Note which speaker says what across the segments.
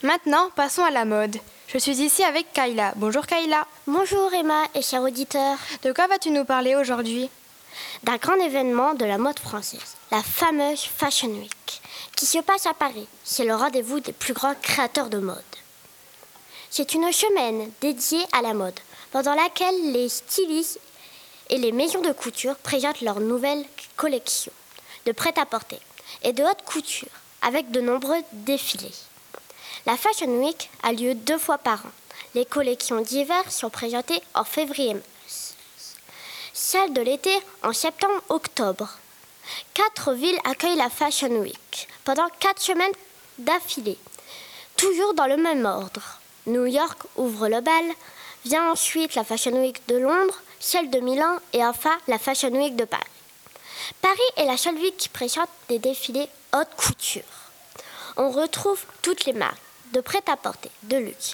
Speaker 1: Maintenant, passons à la mode. Je suis ici avec Kayla. Bonjour Kayla.
Speaker 2: Bonjour Emma et chers auditeurs.
Speaker 1: De quoi vas-tu nous parler aujourd'hui?
Speaker 2: D'un grand événement de la mode française, la fameuse Fashion Week, qui se passe à Paris. C'est le rendez-vous des plus grands créateurs de mode. C'est une semaine dédiée à la mode, pendant laquelle les stylistes et les maisons de couture présentent leurs nouvelles collections de prêt-à-porter et de haute couture, avec de nombreux défilés. La Fashion Week a lieu 2 fois par an. Les collections d'hiver sont présentées en février-mars. Celles de l'été en septembre-octobre. 4 villes accueillent la Fashion Week pendant 4 semaines d'affilée, toujours dans le même ordre. New York ouvre le bal, vient ensuite la Fashion Week de Londres, celle de Milan et enfin la Fashion Week de Paris. Paris est la seule ville qui présente des défilés haute couture. On retrouve toutes les marques de prêt-à-porter, de luxe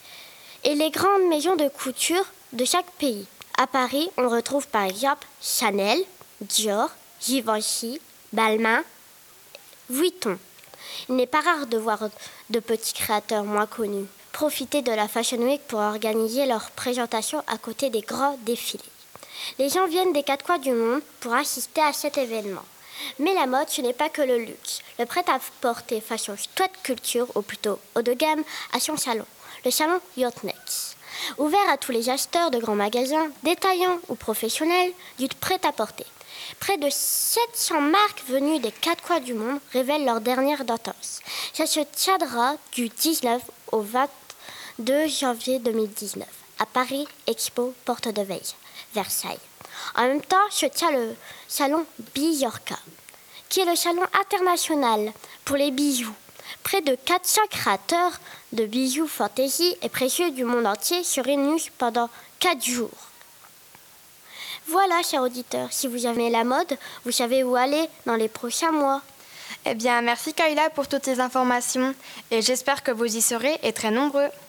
Speaker 2: et les grandes maisons de couture de chaque pays. À Paris, on retrouve par exemple Chanel, Dior, Givenchy, Balmain, Vuitton. Il n'est pas rare de voir de petits créateurs moins connus profiter de la Fashion Week pour organiser leurs présentations à côté des grands défilés. Les gens viennent des 4 coins du monde pour assister à cet événement. Mais la mode, ce n'est pas que le luxe. Le prêt-à-porter façon street culture, ou plutôt haut de gamme, a son salon, le salon Youthnext. Ouvert à tous les acheteurs de grands magasins, détaillants ou professionnels du prêt-à-porter. Près de 700 marques venues des 4 coins du monde révèlent leur dernière tendance. Ça se tiendra du 19 au 22 janvier 2019 à Paris Expo Porte de Versailles. En même temps se tient le salon Bijorka, qui est le salon international pour les bijoux. Près de 400 créateurs de bijoux fantaisie et précieux du monde entier se réunissent pendant 4 jours. Voilà, chers auditeurs, si vous aimez la mode, vous savez où aller dans les prochains mois.
Speaker 1: Eh bien, merci Kayla pour toutes ces informations et j'espère que vous y serez et très nombreux.